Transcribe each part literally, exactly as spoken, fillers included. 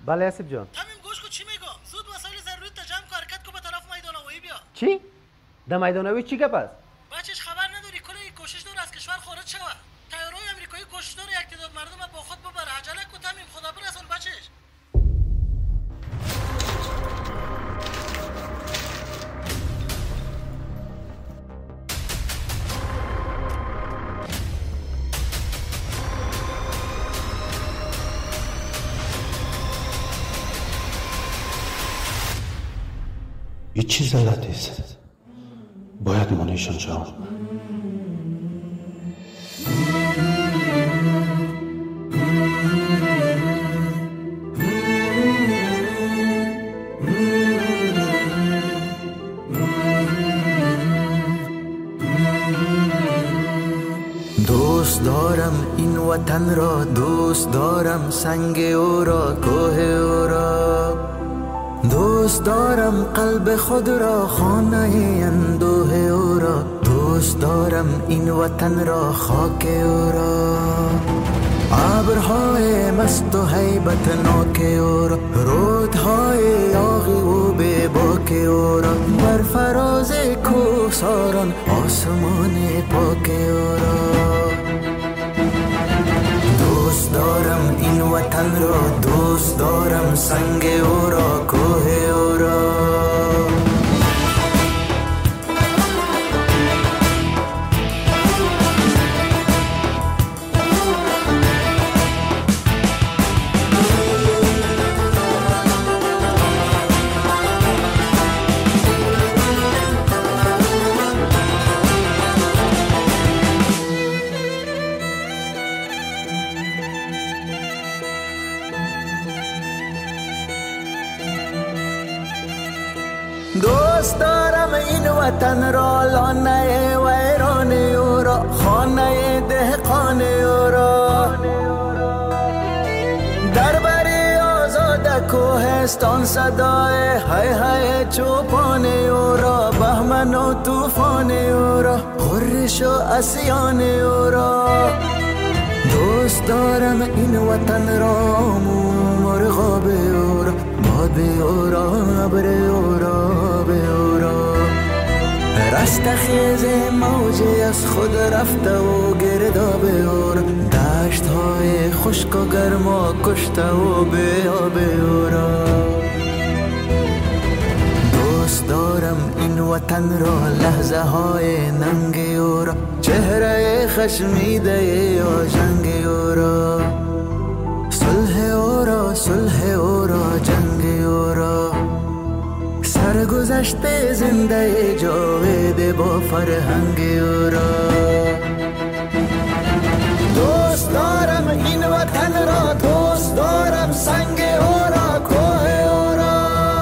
بله اسیب جان. همین گوش کو چی میگم؟ زود وسایل ضروری تا جمع کن، حرکت کو به طرف میدان هوایی بیا. چی؟ در میدان هوایی چی گپ است؟ بچهش خبر نداری کلی کوشش داره از کشور خارج شوه. تیارای آمریکایی کوشش داره یک تعداد مردم با خود ببره. عجله کو تامین خدا برسون بچهش. یه چیز لطیست باید منیشان شام. دوست دارم این وطن را، دوست دارم سنگ او را، کوه او را، دوست دارم قلب خود را، خانه اندوه او را، دوست دارم این وطن را، خاک او را، ابرهای مست و هیبت ناک او را، رودهای یاغی و بی باک او را، بر فراز کوهساران آسمان پاک او را. دوست دارم این وطن را، دوست دارم سنگ او را، کوه او را. دوست دارم این وطن را، لانه ویران او را، خانه دهقان او را، در بری آزاد کوهستان صدای های های چوپان او را، بهمن و طوفان او را، خورش و اسیان او را. دوست دارم این وطن را، مرغاب او را، باد او را، ابر او را، رستخیز موجی از خود رفته و گرداب او را، دشت های خشک و گرم و کشته و به آب او را. دوست دارم این وطن را، لحظه های ننگ او را، چهره خشمیده یا جنگ او را، صلح او را، صلح او را، جنگ او را، سرگذشت زنده جاوید با فرهنگ او را. دوست دارم این وطن را، دوست دارم سنگ او را، کوه او را.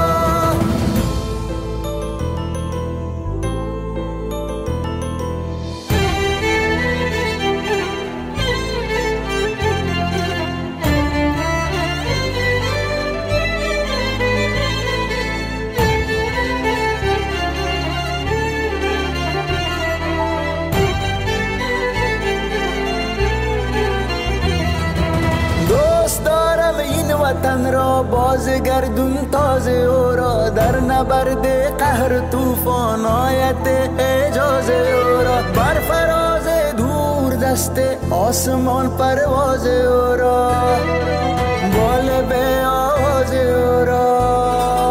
وطن را، بازگردون تازه او را، در نبرد قهر طوفان آیت اعجاز او را، بر فراز دور دست آسمان پرواز او را، بال به آواز او را.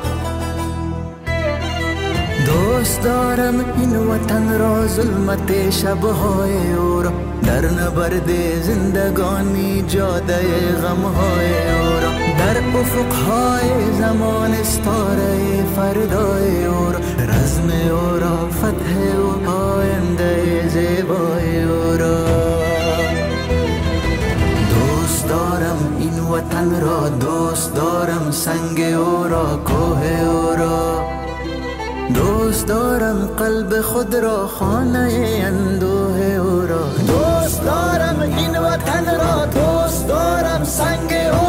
دوست دارم این وطن را، ظلمت شبهای او را، در نبرد زندگانی جاده غمهای او را، در افقهای زمان استاره فردای او را، رزم او را، فتح و آینده زیبای او را. دوست دارم این وطن را، دوست دارم سنگ او را، کوه او را، دوست دارم قلب خود را، خانه اندوه او را. دوست دارم این وطن را، دوست دارم سنگ او